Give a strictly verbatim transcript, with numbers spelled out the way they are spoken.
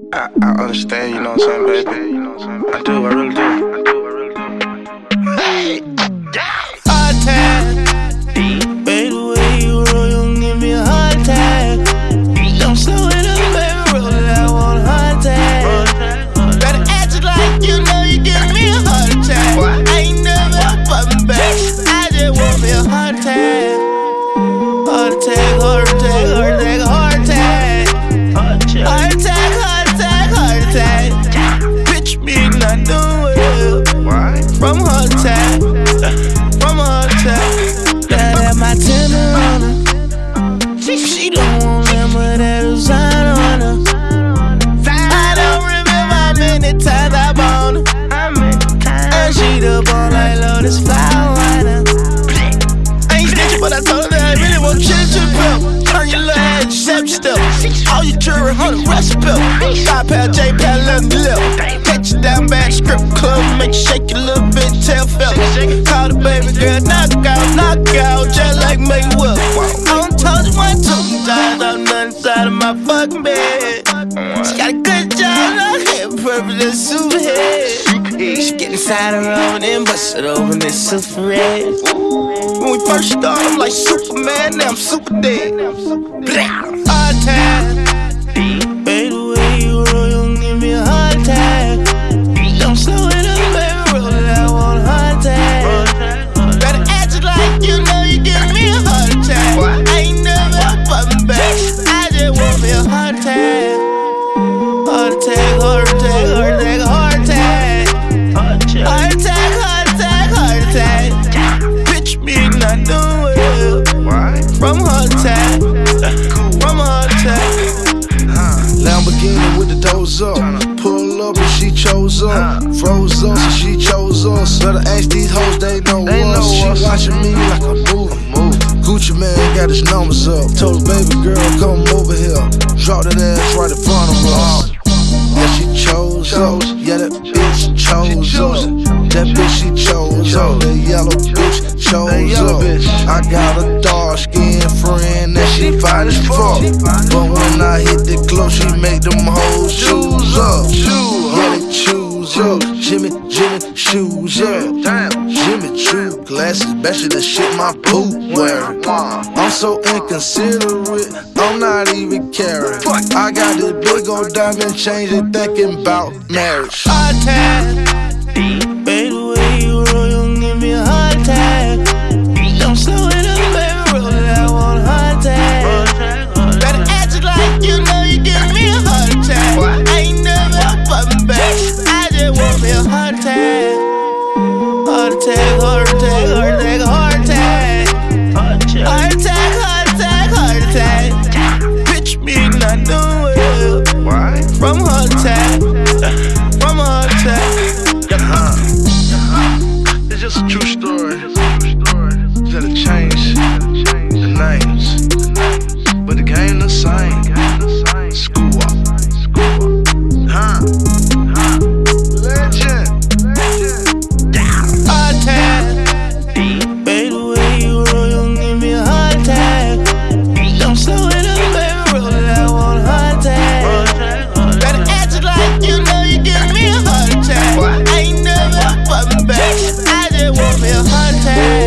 I, I understand, you know what I'm saying, baby? I do, I really do. I do, I really do. Hey! Hard time. Baby, the way you roll, you give me a hard time. Don't slow it up, baby, roll it, I want a hard time. Better act it like you know you give me a hard time. I ain't never fucking back, I just want me a hard time. Hard attack, hard attack, hard attack, hard attack. Hard attack, hard attack, hard attack. Bitch, me not doing well. Why? From hard attack, from hard attack. Gotta have my tender on her. She, she don't want them, but that design on her. I don't remember how many times I bought her. And she the ball like Lotus flower winer. I ain't snitching, but I told her that I really want chill to the belt. Turn your little head, step step. All your jewelry, hundred recipe. Five pound J pad, let me live. Catch you down bad, strip club, make you shake your little bit, tell fella. Call the baby girl, knock out, knock out, just like Mayweather. I done told you one, two times, I'm nothing inside of my fucking bed. She got a good job, her hair perfect as super head. She get inside her oven and bust it open, it's super red. When we first started, I'm like Superman, now I'm super dead. Hard time. Baby, the way you roll, you give me a hard time. Don't slow it up, baby, roll it, I want a hard time. Better act it like you know you give me a hard time. I ain't never fucking back, I just want me a hard time. Hard attack, hard attack, hard attack, hard attack. Hard attack, hard attack, hard attack. Bitch, me not doing well. Why? From hard attack, from hard attack. Lamborghini with the doors up. Pull up and she chose up. Froze up so she chose us. Better ask these hoes, they know us. She watching me like a movie. Gucci man got his numbers up. Told her, baby girl, come over here. Drop that ass right in front of us. Yeah, she chose up. Yeah, that bitch chose up. That bitch she chose up. That yellow bitch chose up. I got a dark skinned friend that she fine as fuck. But when I hit the glow, she make them hoes choose up. Yeah, they choose up. Jimmy, Jimmy, shoes up. Jimmy Choo glasses, better the shit my poop wearing. I'm so inconsiderate, I'm not even caring. I got this big old diamond chain and thinking about marriage. Hard time. Baby, the way you roll, you give me a hard time. Don't slow it up, baby, roll it, I want a hard time. Better act it like you know you give me a hard time. I ain't never fucking back, I just want me a hard time. Hard attack, hard attack, hard attack, hard attack. Hard attack, hard attack, hard attack. Bitch, me not doing well. Why? From hard attack, from hard attack. It's just a true story. You gotta change the names, but the game the same. School up, huh? Legend. Hard time. Baby, the way you roll, you give me a hard time. Don't slow it up, baby, roll it, I want a hard time. Better act it like you know you give me a hard time. I ain't never fucking back, I just want me a hard time.